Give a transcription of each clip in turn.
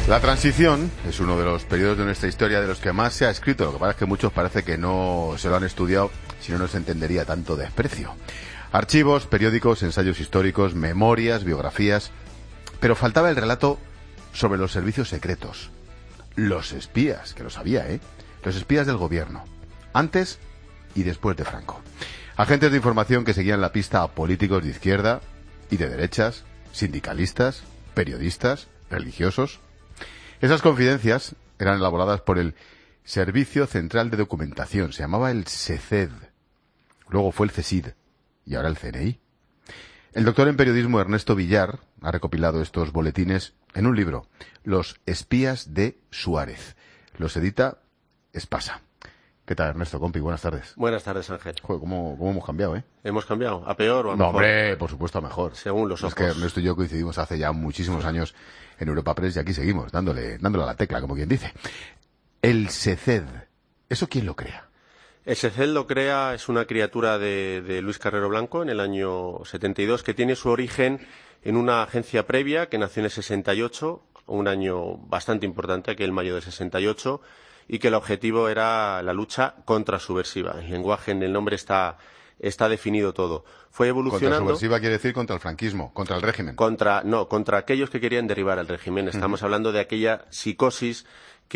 La transición es uno de los periodos de nuestra historia de los que más se ha escrito. Lo que pasa es que muchos parece que no se lo han estudiado, si no, no se entendería tanto desprecio. Archivos, periódicos, ensayos históricos, memorias, biografías. Pero faltaba el relato sobre los servicios secretos. Los espías, que lo sabía, ¿eh? Los espías del gobierno. Antes y después de Franco. Agentes de información que seguían la pista a políticos de izquierda y de derechas, sindicalistas, periodistas, religiosos. Esas confidencias eran elaboradas por el Servicio Central de Documentación, se llamaba el SECED, luego fue el CSID y ahora el CNI. El doctor en periodismo Ernesto Villar ha recopilado estos boletines en un libro, Los espías de Suárez. Los edita Espasa. ¿Qué tal, Ernesto, compi? Buenas tardes. Buenas tardes, Ángel. Joder, ¿cómo hemos cambiado, eh? ¿Hemos cambiado? ¿A peor o a No, mejor? hombre, por supuesto a mejor. Según los ojos. Es que Ernesto y yo coincidimos hace ya muchísimos años en Europa Press y aquí seguimos, dándole a la tecla, como quien dice. El SECED, ¿eso quién lo crea? El SECED lo crea, es una criatura de Luis Carrero Blanco en el año 72, que tiene su origen en una agencia previa que nació en el 68, un año bastante importante, aquel mayo del 68, y que el objetivo era la lucha contrasubversiva. El lenguaje en el nombre está definido todo. Fue evolucionando. Contrasubversiva quiere decir contra el franquismo, contra el régimen. Contra aquellos que querían derribar el régimen. Estamos hablando de aquella psicosis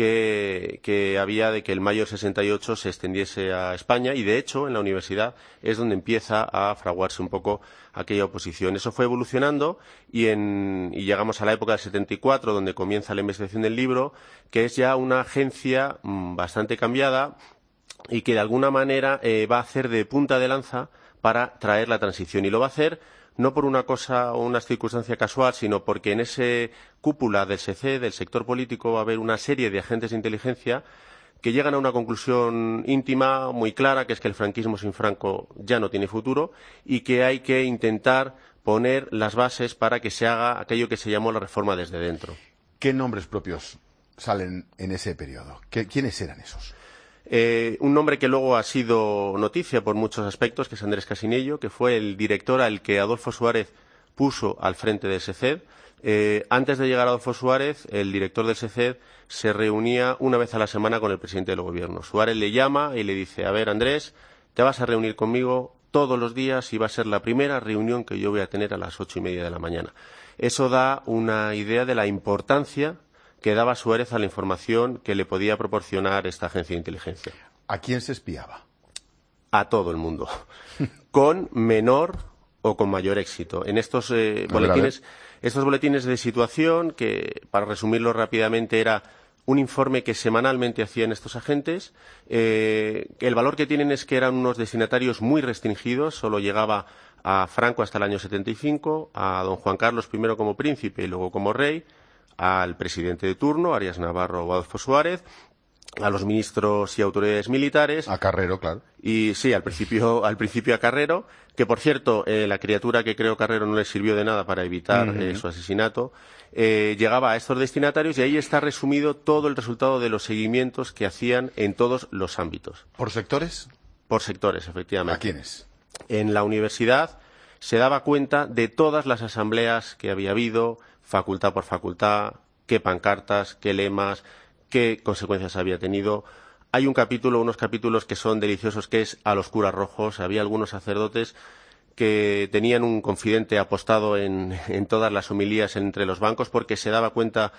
que había de que el mayo del 68 se extendiese a España, y de hecho en la universidad es donde empieza a fraguarse un poco aquella oposición. Eso fue evolucionando y llegamos a la época del 74, donde comienza la investigación del libro, que es ya una agencia bastante cambiada y que de alguna manera va a hacer de punta de lanza para traer la transición, y lo va a hacer no por una cosa o una circunstancia casual, sino porque en ese cúpula del SECED, del sector político, va a haber una serie de agentes de inteligencia que llegan a una conclusión íntima muy clara, que es que el franquismo sin Franco ya no tiene futuro y que hay que intentar poner las bases para que se haga aquello que se llamó la reforma desde dentro. ¿Qué nombres propios salen en ese periodo? ¿Quiénes eran esos? Un nombre que luego ha sido noticia por muchos aspectos, que es Andrés Casinello, que fue el director al que Adolfo Suárez puso al frente del SECED. Antes de llegar a Adolfo Suárez, el director del SECED se reunía una vez a la semana con el presidente del gobierno. Suárez le llama y le dice: a ver, Andrés, te vas a reunir conmigo todos los días y va a ser la primera reunión que yo voy a tener a las 8:30 de la mañana. Eso da una idea de la importancia que daba Suárez a la información que le podía proporcionar esta agencia de inteligencia. ¿A quién se espiaba? A todo el mundo, con menor o con mayor éxito. En estos boletines de situación, que para resumirlo rápidamente era un informe que semanalmente hacían estos agentes, el valor que tienen es que eran unos destinatarios muy restringidos, solo llegaba a Franco hasta el año 75, a don Juan Carlos I como príncipe y luego como rey, al presidente de turno, Arias Navarro o Adolfo Suárez, a los ministros y autoridades militares. A Carrero, claro. Y sí, al principio a Carrero, que por cierto, la criatura que creó Carrero no le sirvió de nada para evitar su asesinato. Llegaba a estos destinatarios y ahí está resumido todo el resultado de los seguimientos que hacían en todos los ámbitos. ¿Por sectores? Por sectores, efectivamente. ¿A quiénes? En la universidad se daba cuenta de todas las asambleas que había habido, facultad por facultad, qué pancartas, qué lemas, qué consecuencias había tenido. Hay unos capítulos que son deliciosos, que es a los curas rojos. Había algunos sacerdotes que tenían un confidente apostado en todas las homilías entre los bancos, porque se daba cuenta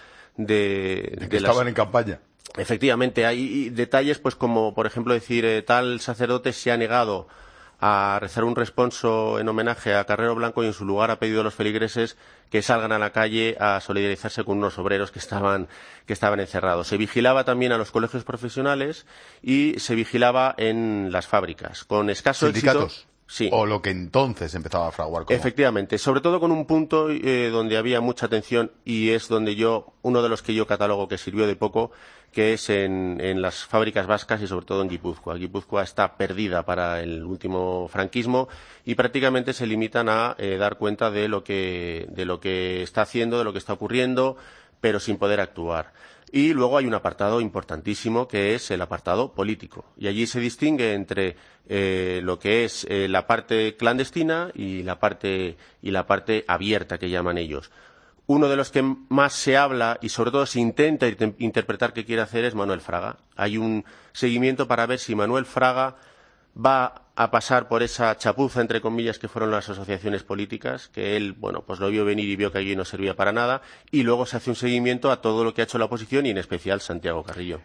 de que estaban en campaña. Efectivamente, hay detalles, pues como por ejemplo decir, tal sacerdote se ha negado a rezar un responso en homenaje a Carrero Blanco y en su lugar ha pedido a los feligreses que salgan a la calle a solidarizarse con unos obreros que estaban encerrados. Se vigilaba también a los colegios profesionales y se vigilaba en las fábricas. Con escaso ¿Sindicatos? éxito. Sí. O lo que entonces empezaba a fraguar como... Efectivamente, sobre todo con un punto donde había mucha atención, y es donde uno de los que yo catalogo que sirvió de poco, que es en las fábricas vascas y sobre todo en Guipúzcoa. Guipúzcoa está perdida para el último franquismo y prácticamente se limitan a dar cuenta de lo que está haciendo, de lo que está ocurriendo, pero sin poder actuar. Y luego hay un apartado importantísimo que es el apartado político. Y allí se distingue entre lo que es la parte clandestina y la parte abierta que llaman ellos. Uno de los que más se habla y sobre todo se intenta interpretar qué quiere hacer es Manuel Fraga. Hay un seguimiento para ver si Manuel Fraga va a pasar por esa chapuza, entre comillas, que fueron las asociaciones políticas, que él, bueno, pues lo vio venir y vio que allí no servía para nada, y luego se hace un seguimiento a todo lo que ha hecho la oposición y en especial Santiago Carrillo.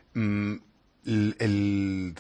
El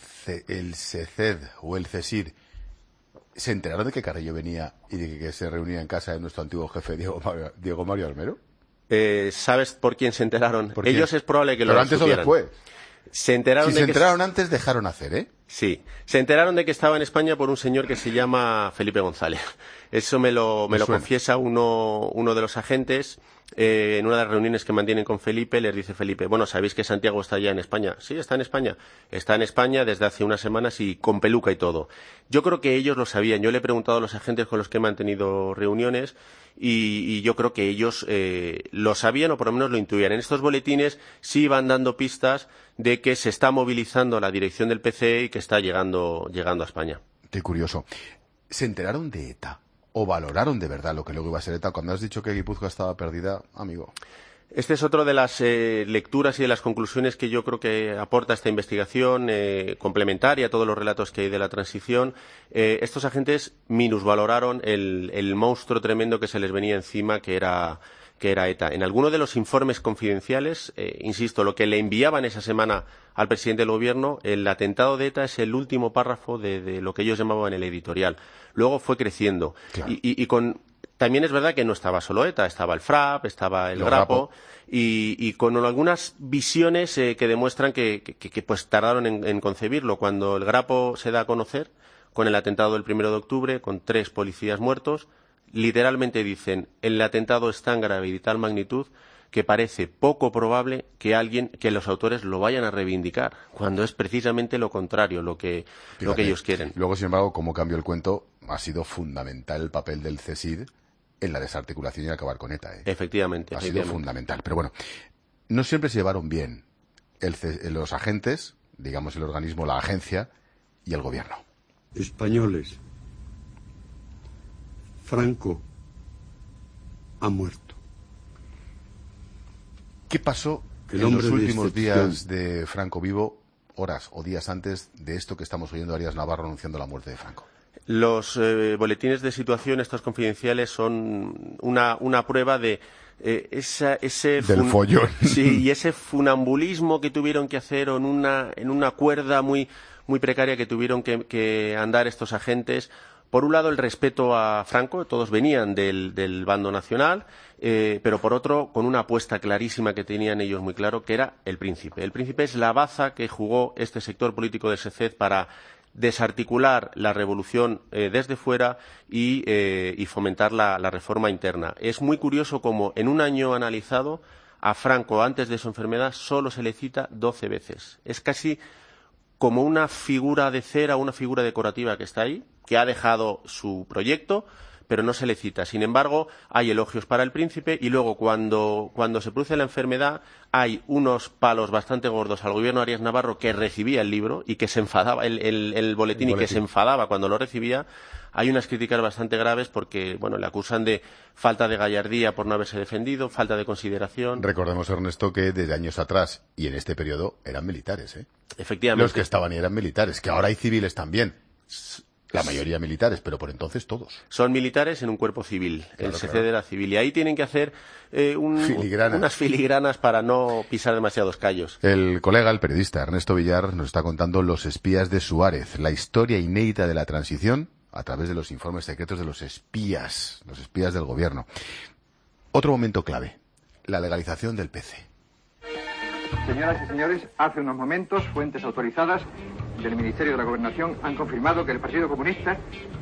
CECED o el CESIR, ¿se enteraron de que Carrillo venía y de que se reunía en casa de nuestro antiguo jefe Diego Mario Armero? ¿Sabes por quién se enteraron? ¿Por quién? Ellos es probable que ¿Pero lo antes supieran. o después? Se enteraron Si se enteraron antes, dejaron hacer, ¿eh? Sí. Se enteraron de que estaba en España por un señor que se llama Felipe González. Eso me lo confiesa uno de los agentes. En una de las reuniones que mantienen con Felipe, les dice Felipe, bueno, ¿sabéis que Santiago está ya en España? Sí, está en España. Está en España desde hace unas semanas y con peluca y todo. Yo creo que ellos lo sabían. Yo le he preguntado a los agentes con los que he mantenido reuniones y yo creo que ellos lo sabían o por lo menos lo intuían. En estos boletines sí iban dando pistas de que se está movilizando la dirección del PC y que está llegando a España. Qué curioso. ¿Se enteraron de ETA? ¿O valoraron de verdad lo que luego iba a ser ETA? Cuando has dicho que Guipúzcoa estaba perdida, amigo. Este es otro de las lecturas y de las conclusiones que yo creo que aporta esta investigación, complementaria a todos los relatos que hay de la transición. Estos agentes minusvaloraron el monstruo tremendo que se les venía encima, que era ETA. En alguno de los informes confidenciales, insisto, lo que le enviaban esa semana al presidente del gobierno, el atentado de ETA es el último párrafo de lo que ellos llamaban el editorial. Luego fue creciendo. Claro. También es verdad que no estaba solo ETA, estaba el FRAP, estaba el Grapo, y con algunas visiones que demuestran que pues tardaron en concebirlo. Cuando el Grapo se da a conocer, con el atentado del 1 de octubre, con 3 policías muertos, literalmente dicen, el atentado es tan grave y de tal magnitud que parece poco probable que los autores lo vayan a reivindicar, cuando es precisamente lo contrario lo que ellos quieren. Luego, sin embargo, como cambio el cuento, ha sido fundamental el papel del CSID en la desarticulación y acabar con ETA. Efectivamente. Ha sido fundamental. Pero bueno, no siempre se llevaron bien los agentes, digamos el organismo, la agencia y el gobierno. Españoles, Franco ha muerto. ¿Qué pasó en los últimos días de Franco vivo, horas o días antes de esto que estamos oyendo a Arias Navarro anunciando la muerte de Franco? Los boletines de situación, estos confidenciales, son una prueba de del follón. Sí, y ese funambulismo que tuvieron que hacer en una cuerda muy precaria que tuvieron que andar estos agentes. Por un lado, el respeto a Franco, todos venían del bando nacional, pero por otro, con una apuesta clarísima que tenían ellos muy claro, que era el Príncipe. El Príncipe es la baza que jugó este sector político del SECED para desarticular la revolución desde fuera y fomentar la reforma interna. Es muy curioso cómo en un año analizado a Franco, antes de su enfermedad, solo se le cita 12 veces. Es casi como una figura de cera, una figura decorativa que está ahí, que ha dejado su proyecto, pero no se le cita. Sin embargo, hay elogios para el Príncipe y luego cuando se produce la enfermedad hay unos palos bastante gordos al gobierno de Arias Navarro, que recibía el libro y que se enfadaba, el boletín, y que se enfadaba cuando lo recibía. Hay unas críticas bastante graves porque, bueno, le acusan de falta de gallardía por no haberse defendido, falta de consideración. Recordemos, Ernesto, que desde años atrás y en este periodo eran militares, ¿eh? Efectivamente. Los que estaban y eran militares, que ahora hay civiles también. La mayoría militares, pero por entonces todos. Son militares en un cuerpo civil. Claro, el SECED era civil. Y ahí tienen que hacer unas filigranas para no pisar demasiados callos. El colega, el periodista Ernesto Villar, nos está contando Los espías de Suárez, la historia inédita de la transición a través de los informes secretos de los espías del gobierno. Otro momento clave, la legalización del PC. Señoras y señores, hace unos momentos, fuentes autorizadas del Ministerio de la Gobernación han confirmado que el Partido Comunista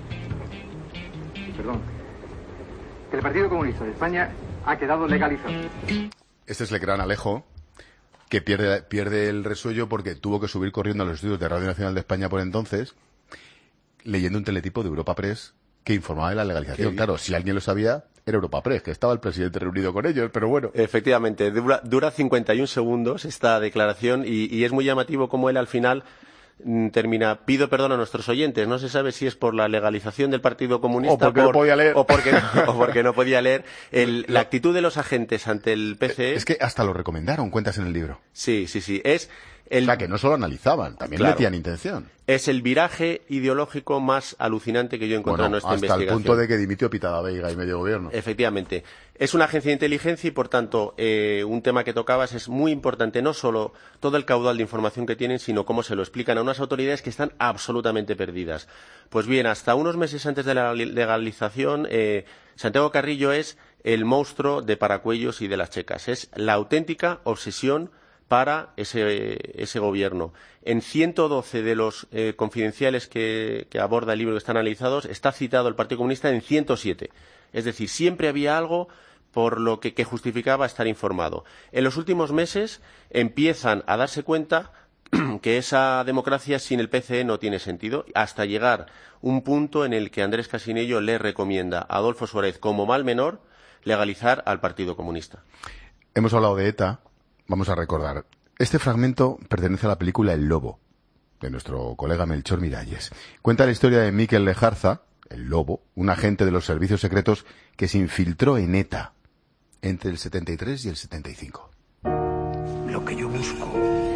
de España ha quedado legalizado. Este es el gran Alejo, que pierde el resuello porque tuvo que subir corriendo a los estudios de Radio Nacional de España por entonces, leyendo un teletipo de Europa Press que informaba de la legalización. Claro, si alguien lo sabía, era Europa Press, que estaba el presidente reunido con ellos, pero bueno. Efectivamente, dura 51 segundos esta declaración y es muy llamativo cómo él al final termina, pido perdón a nuestros oyentes, no se sabe si es por la legalización del Partido Comunista o porque no podía leer, o porque no podía leer, la actitud de los agentes ante el PCE. Es que hasta lo recomendaron, cuentas en el libro. Sí, O sea, que no solo analizaban, también metían intención. Es el viraje ideológico más alucinante que yo he encontrado en nuestra investigación. Hasta el punto de que dimitió Pitada Veiga y medio gobierno. Efectivamente. Es una agencia de inteligencia y, por tanto, un tema que tocabas es muy importante, no solo todo el caudal de información que tienen, sino cómo se lo explican a unas autoridades que están absolutamente perdidas. Pues bien, hasta unos meses antes de la legalización, Santiago Carrillo es el monstruo de Paracuellos y de las Checas. Es la auténtica obsesión para ese gobierno. En 112 de los confidenciales que aborda el libro que están analizados, está citado el Partido Comunista en 107. Es decir, siempre había algo por lo que justificaba estar informado. En los últimos meses empiezan a darse cuenta que esa democracia sin el PCE no tiene sentido, hasta llegar un punto en el que Andrés Casinello le recomienda a Adolfo Suárez, como mal menor, legalizar al Partido Comunista. Hemos hablado de ETA. Vamos a recordar. Este fragmento pertenece a la película El Lobo, de nuestro colega Melchor Miralles. Cuenta la historia de Mikel Lejarza, el Lobo, un agente de los servicios secretos que se infiltró en ETA entre el 73 y el 75. Lo que yo busco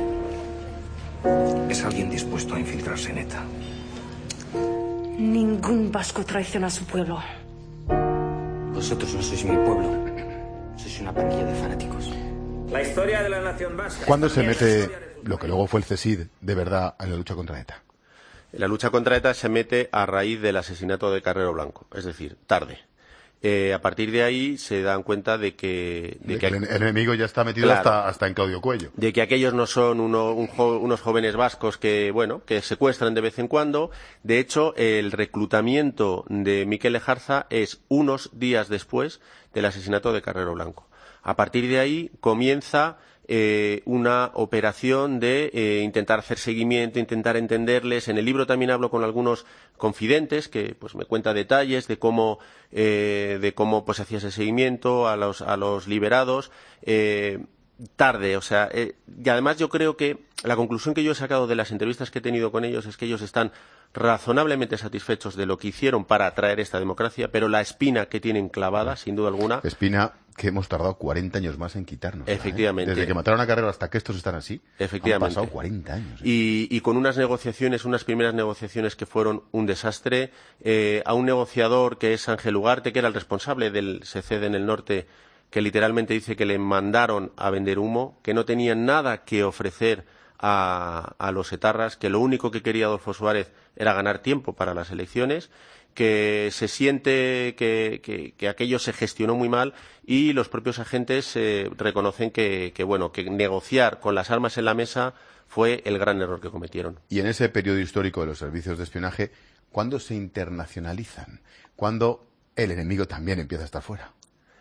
es alguien dispuesto a infiltrarse en ETA. Ningún vasco traiciona a su pueblo. Vosotros no sois mi pueblo. Sois una pandilla de fanáticos. La historia de la nación vasca. ¿Cuándo se mete lo que luego fue el CSID de verdad en la lucha contra ETA? La lucha contra ETA se mete a raíz del asesinato de Carrero Blanco, es decir, tarde. A partir de ahí se dan cuenta de que el enemigo ya está metido, claro, hasta en Claudio Cuello. De que aquellos no son unos jóvenes vascos que secuestran de vez en cuando. De hecho, el reclutamiento de Mikel Lejarza es unos días después del asesinato de Carrero Blanco. A partir de ahí comienza una operación de intentar hacer seguimiento, intentar entenderles. En el libro también hablo con algunos confidentes que pues me cuentan detalles de cómo pues hacía ese seguimiento a los liberados. Tarde, o sea, y además yo creo que la conclusión que yo he sacado de las entrevistas que he tenido con ellos es que ellos están razonablemente satisfechos de lo que hicieron para atraer esta democracia, pero la espina que tienen clavada, sin duda alguna... Espina que hemos tardado 40 años más en quitarnos. Efectivamente. Desde que mataron a Carrero hasta que estos están así, efectivamente, han pasado 40 años. Y con unas primeras negociaciones que fueron un desastre, a un negociador que es Ángel Ugarte, que era el responsable del SECED en el norte, que literalmente dice que le mandaron a vender humo, que no tenían nada que ofrecer a los etarras, que lo único que quería Adolfo Suárez era ganar tiempo para las elecciones, que se siente que aquello se gestionó muy mal y los propios agentes reconocen que negociar con las armas en la mesa fue el gran error que cometieron. Y en ese periodo histórico de los servicios de espionaje, ¿cuándo se internacionalizan? ¿Cuándo el enemigo también empieza a estar fuera?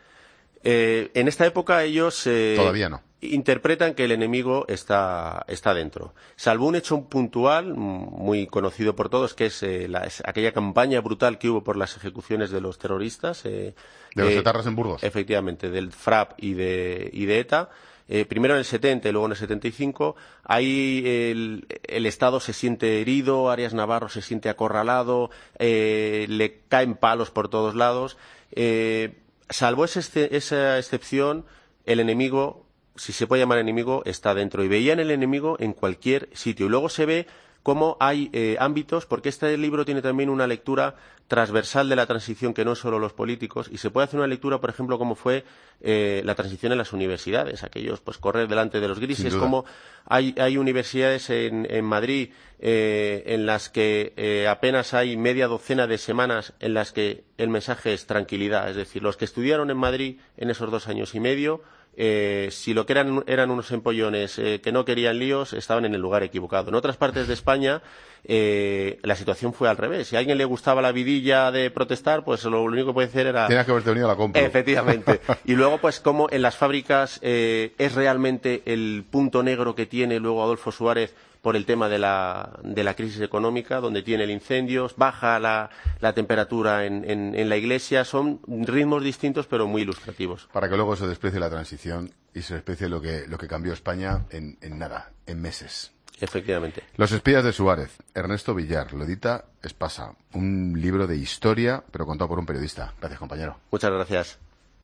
En esta época ellos todavía no interpretan que el enemigo está dentro, salvo un hecho puntual muy conocido por todos, que es aquella campaña brutal que hubo por las ejecuciones de los terroristas de los etarras en Burgos, efectivamente, del FRAP y de ETA. Primero en el 70 y luego en el 75, ahí el Estado se siente herido, Arias Navarro se siente acorralado, le caen palos por todos lados. Salvo esa excepción, el enemigo, si se puede llamar enemigo, está dentro. Y veían el enemigo en cualquier sitio. Y luego se ve cómo hay ámbitos, porque este libro tiene también una lectura transversal de la transición, que no es solo los políticos, y se puede hacer una lectura, por ejemplo, cómo fue la transición en las universidades, aquellos, pues, correr delante de los grises, cómo hay universidades en Madrid en las que apenas hay media docena de semanas en las que el mensaje es tranquilidad, es decir, los que estudiaron en Madrid en esos 2 años y medio, si lo que eran unos empollones que no querían líos, estaban en el lugar equivocado. En otras partes de España la situación fue al revés. Si a alguien le gustaba la vidilla de protestar, pues lo único que puede hacer era... Tienes que haberte venido a la compra. Efectivamente. Y luego, pues, como en las fábricas es realmente el punto negro que tiene luego Adolfo Suárez por el tema de la crisis económica, donde tiene el incendio, baja la temperatura en la iglesia. Son ritmos distintos, pero muy ilustrativos. Para que luego se desprecie la transición y se desprecie lo que cambió España en nada, en meses. Efectivamente. Los espías de Suárez, Ernesto Villar, lo edita Espasa. Un libro de historia, pero contado por un periodista. Gracias, compañero. Muchas gracias.